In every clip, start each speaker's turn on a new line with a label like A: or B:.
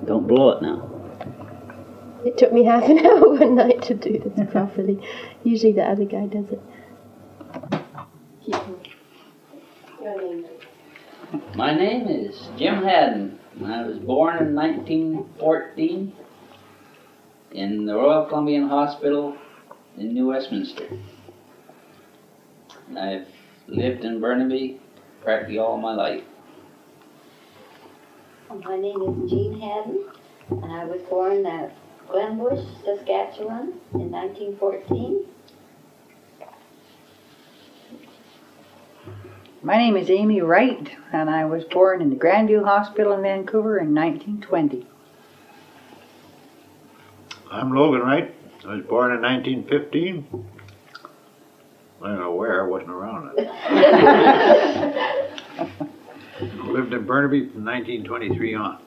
A: Don't blow it now.
B: It took me half an hour one night to do this properly. Usually the other guy does it. Keep going. Your name.
A: My name is Jim Haddon. I was born in 1914 in the Royal Columbian Hospital in New Westminster. I've lived in Burnaby practically all my life.
C: My name is Jean Haddon, and I was born at Glenbush, Saskatchewan in 1914.
D: My name is Amy Wright, and I was born in the Grandview Hospital in Vancouver in 1920.
E: I'm Logan Wright. I was born in 1915. I don't know where, I wasn't around then. Lived in Burnaby from 1923 on.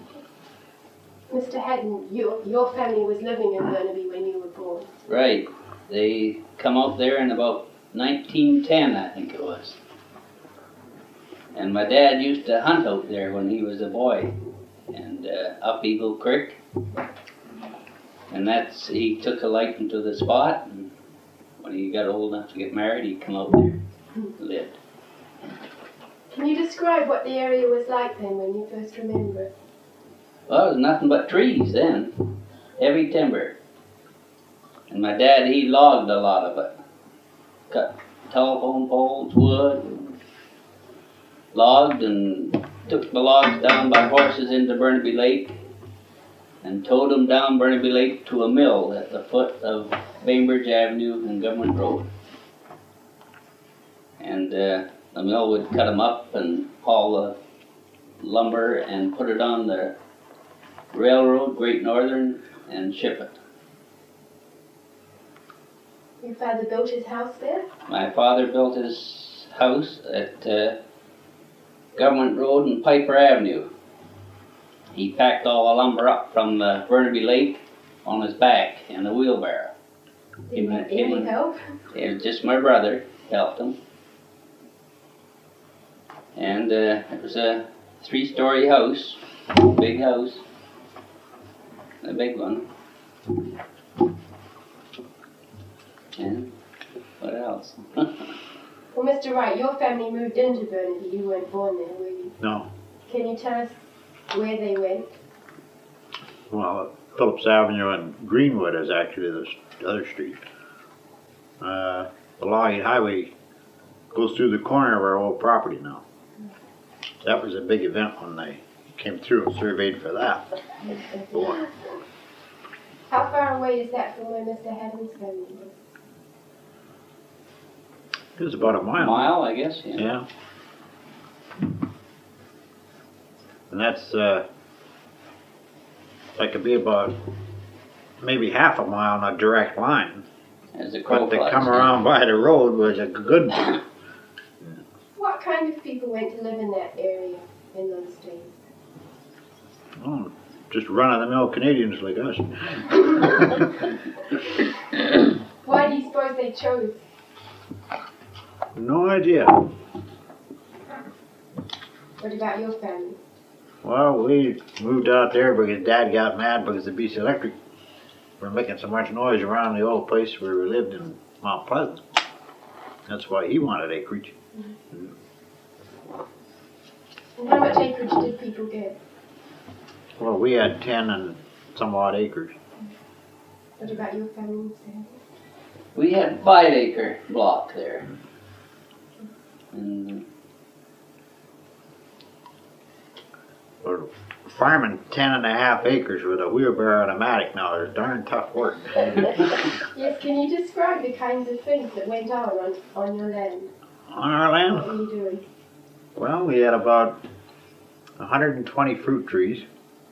B: Mr. Haddon, your family was living in Burnaby when you were born.
A: Right. They come out there in about 1910, I think it was. And my dad used to hunt out there when he was a boy, and up Eagle Creek. And he took a liking to the spot, and when he got old enough to get married, he come out there and lived.
B: Can you describe what the area was like then when you first remember it?
A: Well, it was nothing but trees then, heavy timber. And my dad, he logged a lot of it. Cut telephone poles, wood, logged and took the logs down by horses into Burnaby Lake and towed them down Burnaby Lake to a mill at the foot of Bainbridge Avenue and Government Road. And the mill would cut them up and haul the lumber and put it on the railroad, Great Northern, and ship it.
B: Your father built his house there?
A: My father built his house at Government Road and Piper Avenue. He packed all the lumber up from the Burnaby Lake on his back in a wheelbarrow.
B: Did any help?
A: It was just my brother helped him. And it was a 3-story house, big house, a big one. And what else?
B: Well, Mr. Wright, your family moved into Burnaby. You weren't born there, were you?
E: No.
B: Can you tell us where they went?
E: Well, Phillips Avenue and Greenwood is actually the other street. The Lougheed Highway goes through the corner of our old property now. That was a big event when they came through and surveyed for that. Boy.
B: How far away is that from where Mr. Haddon's family was?
E: It was about a mile.
A: A mile, I guess.
E: Yeah. And that's, that could be about maybe half a mile in a direct line.
A: As the crow
E: But to
A: flies,
E: come around by the road was a good one.
B: What kind of people went to live in that area in those days?
E: Oh, just run-of-the-mill Canadians like us.
B: Why do you suppose they chose?
E: No idea.
B: What about your family?
E: Well, we moved out there because Dad got mad because the BC Electric were making so much noise around the old place where we lived in Mount Pleasant. That's why he wanted acreage.
B: Mm-hmm. And how much acreage did people get?
E: Well, we had 10 and some odd acres.
B: What about your family, Sam?
A: We had a 5-acre block there. And
E: Or farming 10.5 acres with a wheelbarrow and a mattock now is darn tough work.
B: Yes, can you describe the kinds of things that went on your land?
E: On our land?
B: What were you doing?
E: Well, we had about 120 fruit trees.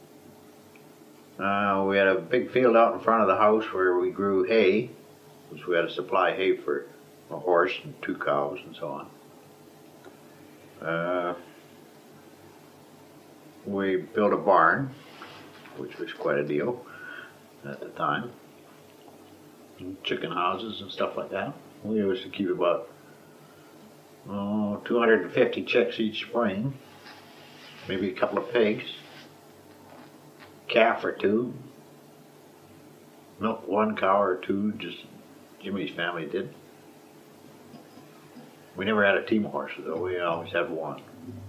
E: We had a big field out in front of the house where we grew hay, which we had to supply hay for a horse and 2 cows and so on. We built a barn, which was quite a deal at the time. And chicken houses and stuff like that. We used to keep about 250 chicks each spring, maybe a couple of pigs. calf or two. Milk one cow or two, just Jimmy's family did. We never had a team of horses though, we always had one.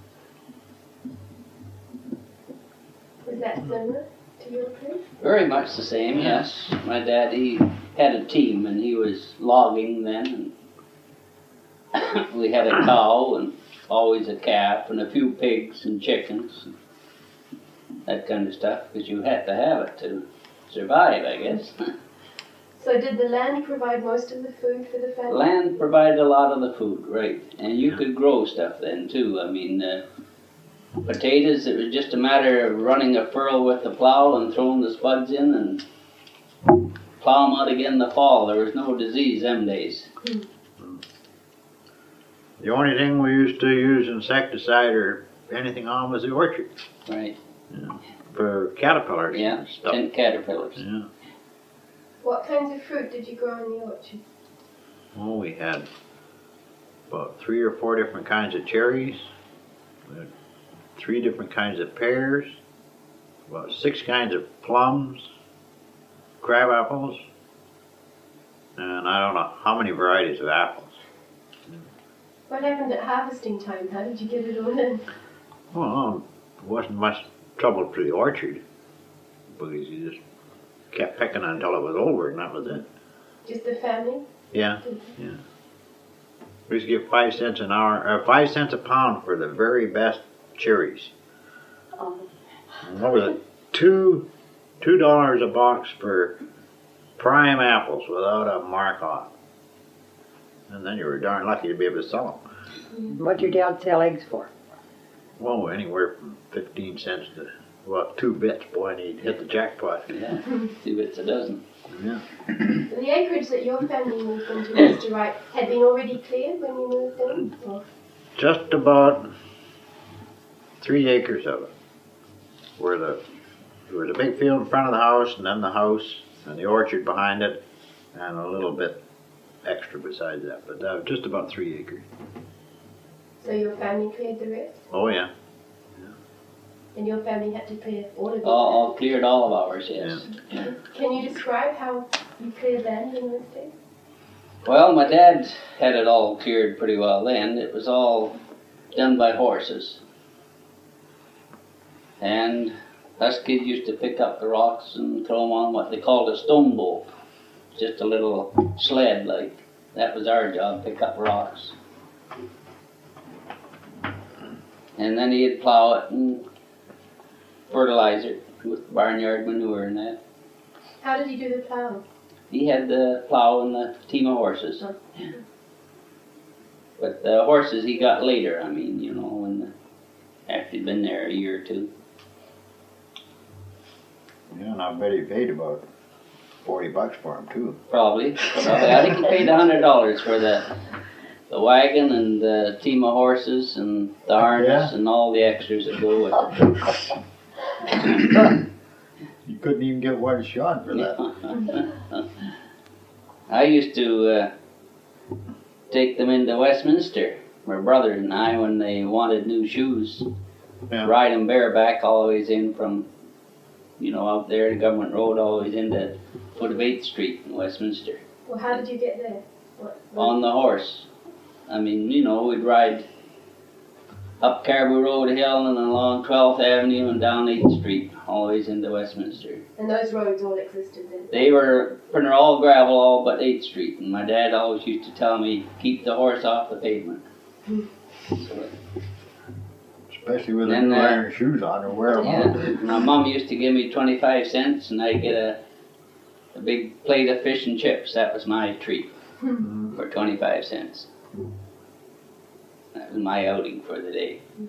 B: Was that similar to your place?
A: Very much the same, yes. My dad, he had a team and he was logging then. And we had a cow and always a calf and a few pigs and chickens. And that kind of stuff, because you had to have it to survive, I guess.
B: So did the land provide most of the food for the family?
A: Land provided a lot of the food, right. And you could grow stuff then too. I mean, potatoes, it was just a matter of running a furrow with the plow and throwing the spuds in and plow 'em out again in the fall. There was no disease them days.
E: The only thing we used to use insecticide or anything on was the orchard
A: Right,
E: for caterpillars
A: yeah,
E: and stuff.
A: and caterpillars.
E: Yeah.
B: What kinds of fruit did you grow in the orchard?
E: Oh, we had about 3 or 4 different kinds of cherries, we had 3 different kinds of pears, about 6 kinds of plums, crab apples, and I don't know how many varieties of apples.
B: What happened at harvesting time? How did you get it all in?
E: Well, it wasn't much trouble to the orchard, because you just kept picking until it was over, and that was it.
B: Just the family?
E: Yeah, yeah. We used to get 5 cents an hour, 5 cents a pound for the very best cherries.
C: Oh,
E: And what was it? $2 a box for prime apples without a mark on. And then you were darn lucky to be able to sell them.
D: What'd your dad sell eggs for?
E: Well, anywhere from 15 cents to, well, 2 bits, boy, and he'd hit the jackpot.
A: Yeah, 2 bits a dozen.
E: Yeah.
B: The acreage that your family moved into, Mr. Wright, had been already cleared when you moved in? Or?
E: Just about 3 acres of it. There was a big field in front of the house, and then the house, and the orchard behind it, and a little bit extra besides that. But just about 3 acres.
B: So your family cleared the rest?
E: Oh, yeah.
B: And your family had to clear all of it?
A: All cleared all of ours, yes.
B: Can you describe how you cleared land in those days?
A: Well, my dad had it all cleared pretty well then. It was all done by horses. And us kids used to pick up the rocks and throw them on what they called a stone bowl. Just a little sled, like. That was our job, pick up rocks. And then he'd plow it and fertilize it with barnyard manure and that.
B: How did he do the plowing?
A: He had the plow and the team of horses.
B: Oh.
A: But the horses he got later, I mean, you know, after he'd been there a year or 2.
E: Yeah, and I bet he paid about $40 for him, too.
A: Probably. I think he paid $100 for the wagon and the team of horses and the harness and all the extras that go with it.
E: You couldn't even get one shot for that.
A: I used to take them into Westminster, my brother and I, when they wanted new shoes.
E: Yeah.
A: Ride them bareback always in from, you know, out there, the government road, always into foot of 8th Street in Westminster.
B: Well, how did you get there?
A: On the horse. I mean, you know, we'd ride up Caribou Road Hill and along 12th Avenue and down 8th Street, always into Westminster.
B: And those roads all existed then?
A: They were all gravel, all but 8th Street, and my dad always used to tell me, keep the horse off the pavement. So,
E: Especially with the
A: And,
E: new iron shoes on, or wear them
A: yeah,
E: on.
A: my mom used to give me 25 cents, and I'd get a big plate of fish and chips. That was my treat for 25 cents. That was my outing for the day.